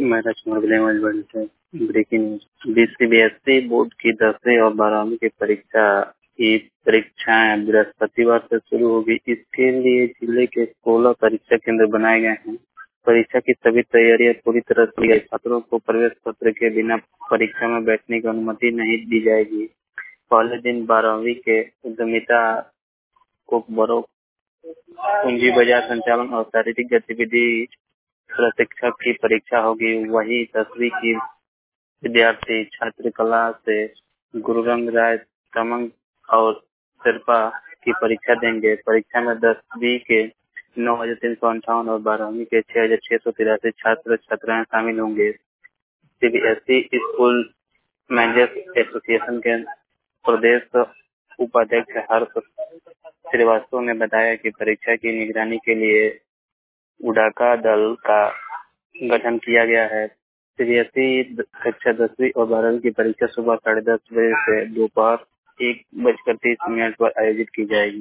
मैं राजकुमार विलेमगंज से breaking news. CBSE board की 10वीं और 12वीं की परीक्षा की परीक्षाएं बृहस्पतिवार से शुरू होगी। इसके लिए जिले के 16 परीक्षा केंद्र बनाए गए हैं। परीक्षा की सभी तैयारियां पूरी तरह से गई। छात्रों को प्रवेश पत्र के बिना परीक्षा में बैठने की अनुमति नहीं दी जाएगी। पहले दिन 12वीं के उद्यमिता को बड़ों पूंजी बाजार संचालन और शारीरिक गतिविधि प्रशिक्षक की परीक्षा होगी। वही 10वीं की विद्यार्थी छात्र कला से गुरुरंग राय तमंग और शेरपा की परीक्षा देंगे। परीक्षा में 10वीं के 9,358 और 12वीं के 6,683 छात्र छात्राएं शामिल होंगे। सीबीएसई स्कूल मैनेजर्स एसोसिएशन के प्रदेश उपाध्यक्ष हर्ष श्रीवास्तव ने बताया कि परीक्षा की निगरानी के लिए उड़ाका दल का गठन किया गया है। सीबीएसई कक्षा 10वीं और 12वीं की परीक्षा सुबह 10:30 बजे से दोपहर 1:30 पर आयोजित की जाएगी।